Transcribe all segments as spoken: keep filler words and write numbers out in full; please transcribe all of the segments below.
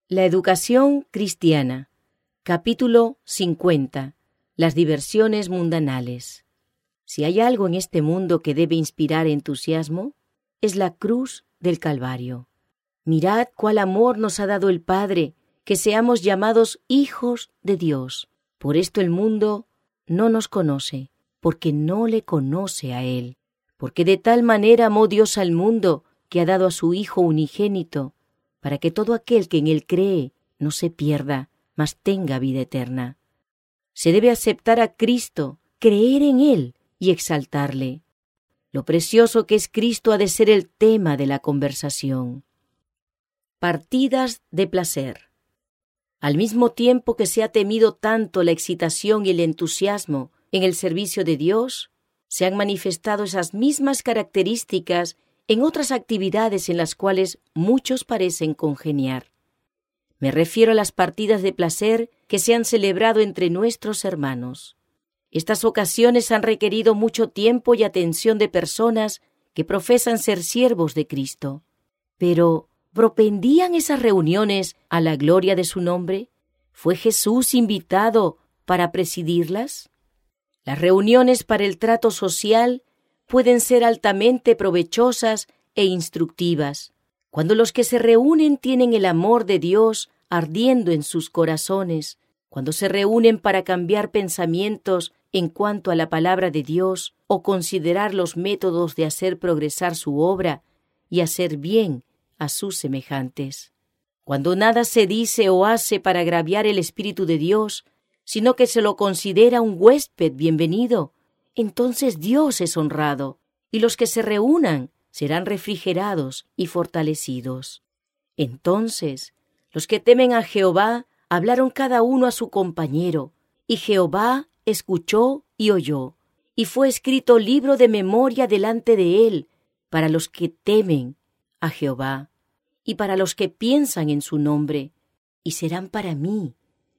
La educación cristiana. Capítulo cincuenta. Las diversiones mundanales. Si hay algo en este mundo que debe inspirar entusiasmo, es la cruz del Calvario. Mirad cuál amor nos ha dado el Padre, que seamos llamados hijos de Dios. Por esto el mundo no nos conoce, porque no le conoce a Él. Porque de tal manera amó Dios al mundo, que ha dado a su Hijo unigénito, para que todo aquel que en Él cree no se pierda, mas tenga vida eterna. Se debe aceptar a Cristo, creer en Él y exaltarle. Lo precioso que es Cristo ha de ser el tema de la conversación. Partidas de placer. Al mismo tiempo que se ha temido tanto la excitación y el entusiasmo en el servicio de Dios, se han manifestado esas mismas características en otras actividades en las cuales muchos parecen congeniar. Me refiero a las partidas de placer que se han celebrado entre nuestros hermanos. Estas ocasiones han requerido mucho tiempo y atención de personas que profesan ser siervos de Cristo. Pero, ¿propendían esas reuniones a la gloria de su nombre? ¿Fue Jesús invitado para presidirlas? Las reuniones para el trato social pueden ser altamente provechosas e instructivas, cuando los que se reúnen tienen el amor de Dios ardiendo en sus corazones, cuando se reúnen para cambiar pensamientos en cuanto a la palabra de Dios o considerar los métodos de hacer progresar su obra y hacer bien a sus semejantes. Cuando nada se dice o hace para agraviar el Espíritu de Dios, sino que se lo considera un huésped bienvenido, entonces Dios es honrado, y los que se reúnan serán refrigerados y fortalecidos. Entonces, los que temen a Jehová hablaron cada uno a su compañero, y Jehová escuchó y oyó, y fue escrito libro de memoria delante de él, para los que temen a Jehová, y para los que piensan en su nombre, y serán para mí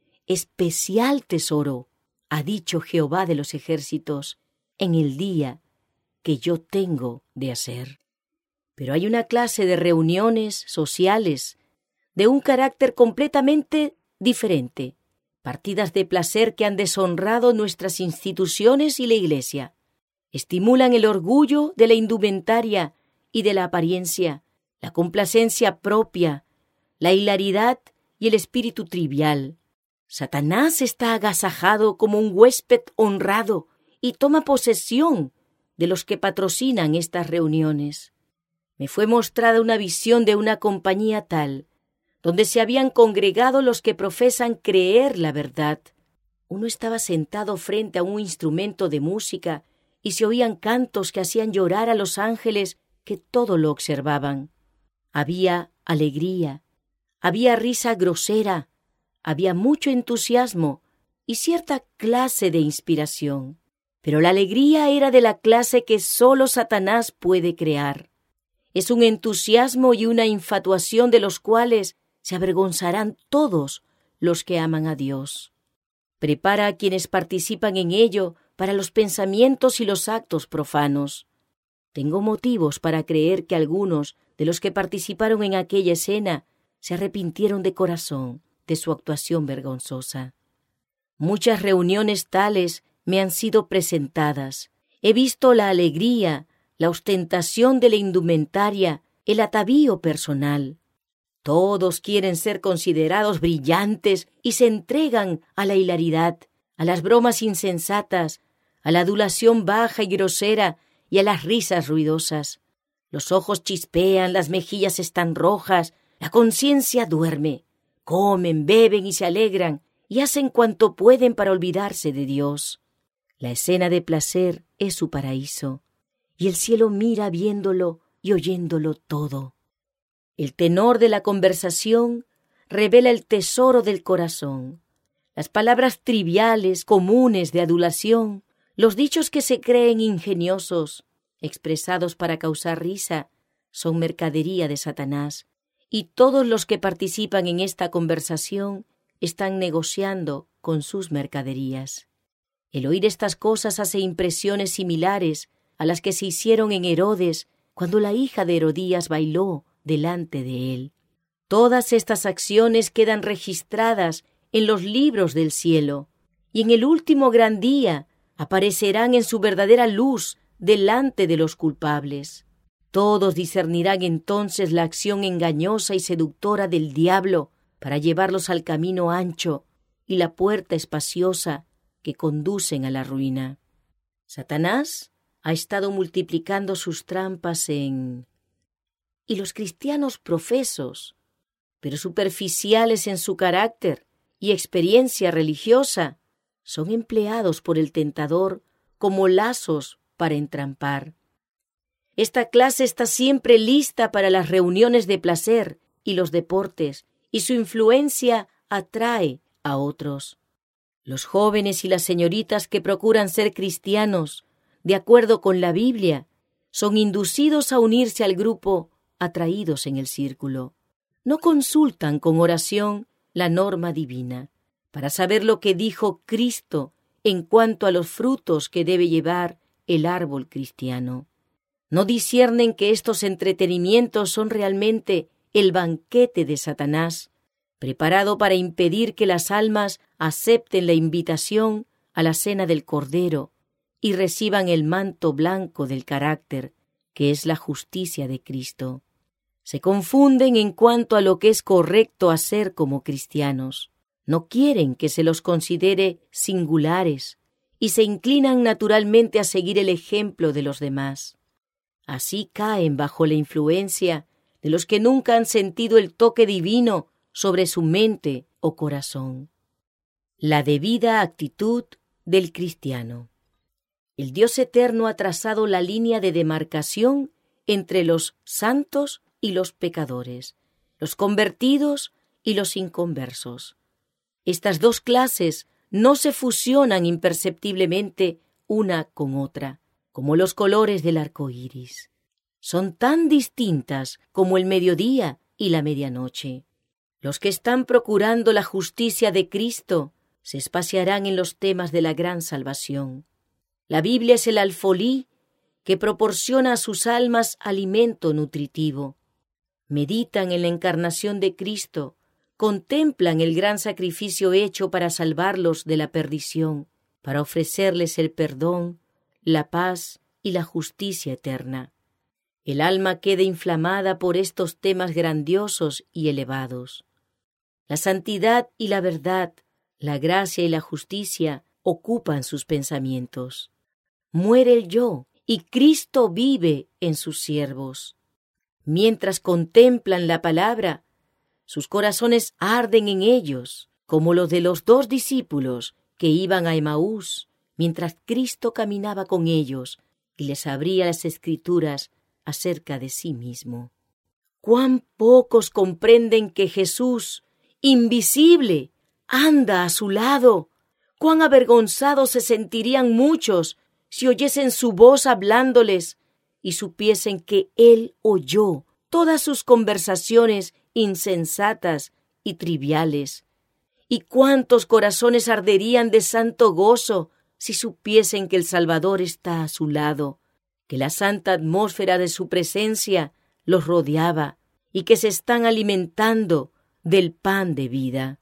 especial tesoro, ha dicho Jehová de los ejércitos, en el día que yo tengo de hacer. Pero hay una clase de reuniones sociales de un carácter completamente diferente, partidas de placer que han deshonrado nuestras instituciones y la Iglesia. Estimulan el orgullo de la indumentaria y de la apariencia, la complacencia propia, la hilaridad y el espíritu trivial. Satanás está agasajado como un huésped honrado y toma posesión de los que patrocinan estas reuniones. Me fue mostrada una visión de una compañía tal, donde se habían congregado los que profesan creer la verdad. Uno estaba sentado frente a un instrumento de música y se oían cantos que hacían llorar a los ángeles que todo lo observaban. Había alegría, había risa grosera, había mucho entusiasmo y cierta clase de inspiración. Pero la alegría era de la clase que solo Satanás puede crear. Es un entusiasmo y una infatuación de los cuales se avergonzarán todos los que aman a Dios. Prepara a quienes participan en ello para los pensamientos y los actos profanos. Tengo motivos para creer que algunos de los que participaron en aquella escena se arrepintieron de corazón de su actuación vergonzosa. Muchas reuniones tales me han sido presentadas. He visto la alegría, la ostentación de la indumentaria, el atavío personal. Todos quieren ser considerados brillantes y se entregan a la hilaridad, a las bromas insensatas, a la adulación baja y grosera y a las risas ruidosas. Los ojos chispean, las mejillas están rojas, la conciencia duerme. Comen, beben y se alegran y hacen cuanto pueden para olvidarse de Dios. La escena de placer es su paraíso, y el cielo mira viéndolo y oyéndolo todo. El tenor de la conversación revela el tesoro del corazón. Las palabras triviales, comunes de adulación, los dichos que se creen ingeniosos, expresados para causar risa, son mercadería de Satanás, y todos los que participan en esta conversación están negociando con sus mercaderías. El oír estas cosas hace impresiones similares a las que se hicieron en Herodes cuando la hija de Herodías bailó delante de él. Todas estas acciones quedan registradas en los libros del cielo, y en el último gran día aparecerán en su verdadera luz delante de los culpables. Todos discernirán entonces la acción engañosa y seductora del diablo para llevarlos al camino ancho y la puerta espaciosa que conducen a la ruina. Satanás ha estado multiplicando sus trampas en... Y los cristianos profesos, pero superficiales en su carácter y experiencia religiosa, son empleados por el tentador como lazos para entrampar. Esta clase está siempre lista para las reuniones de placer y los deportes, y su influencia atrae a otros. Los jóvenes y las señoritas que procuran ser cristianos, de acuerdo con la Biblia, son inducidos a unirse al grupo atraídos en el círculo. No consultan con oración la norma divina para saber lo que dijo Cristo en cuanto a los frutos que debe llevar el árbol cristiano. No disciernen que estos entretenimientos son realmente el banquete de Satanás, preparado para impedir que las almas acepten la invitación a la cena del Cordero y reciban el manto blanco del carácter, que es la justicia de Cristo. Se confunden en cuanto a lo que es correcto hacer como cristianos. No quieren que se los considere singulares y se inclinan naturalmente a seguir el ejemplo de los demás. Así caen bajo la influencia de los que nunca han sentido el toque divino sobre su mente o corazón. La debida actitud del cristiano. El Dios eterno ha trazado la línea de demarcación entre los santos y los pecadores, los convertidos y los inconversos. Estas dos clases no se fusionan imperceptiblemente una con otra, como los colores del arco iris. Son tan distintas como el mediodía y la medianoche. Los que están procurando la justicia de Cristo se espaciarán en los temas de la gran salvación. La Biblia es el alfolí que proporciona a sus almas alimento nutritivo. Meditan en la encarnación de Cristo, contemplan el gran sacrificio hecho para salvarlos de la perdición, para ofrecerles el perdón, la paz y la justicia eterna. El alma queda inflamada por estos temas grandiosos y elevados. La santidad y la verdad, la gracia y la justicia ocupan sus pensamientos. Muere el yo y Cristo vive en sus siervos. Mientras contemplan la palabra, sus corazones arden en ellos, como los de los dos discípulos que iban a Emaús, mientras Cristo caminaba con ellos y les abría las Escrituras acerca de sí mismo. ¡Cuán pocos comprenden que Jesús, invisible, anda a su lado! ¡Cuán avergonzados se sentirían muchos si oyesen su voz hablándoles y supiesen que Él oyó todas sus conversaciones insensatas y triviales! ¿Y cuántos corazones arderían de santo gozo si supiesen que el Salvador está a su lado, que la santa atmósfera de su presencia los rodeaba y que se están alimentando del pan de vida?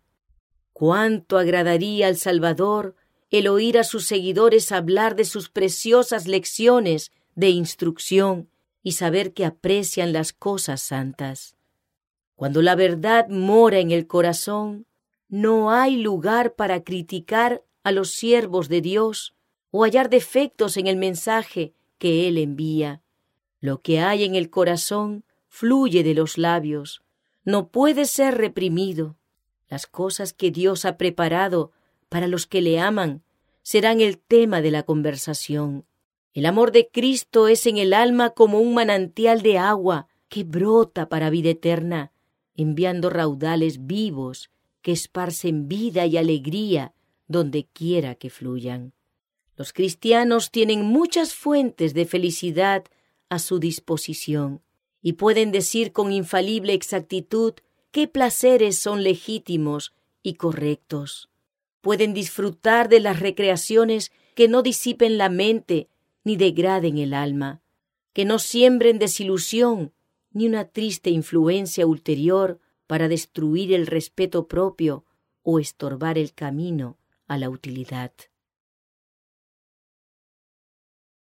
¿Cuánto agradaría al Salvador el oír a sus seguidores hablar de sus preciosas lecciones de instrucción y saber que aprecian las cosas santas? Cuando la verdad mora en el corazón, no hay lugar para criticar a los siervos de Dios o hallar defectos en el mensaje que Él envía. Lo que hay en el corazón fluye de los labios, no puede ser reprimido. Las cosas que Dios ha preparado para los que le aman serán el tema de la conversación. El amor de Cristo es en el alma como un manantial de agua que brota para vida eterna, enviando raudales vivos que esparcen vida y alegría donde quiera que fluyan. Los cristianos tienen muchas fuentes de felicidad a su disposición y pueden decir con infalible exactitud qué placeres son legítimos y correctos. Pueden disfrutar de las recreaciones que no disipen la mente ni degraden el alma, que no siembren desilusión ni una triste influencia ulterior para destruir el respeto propio o estorbar el camino a la utilidad.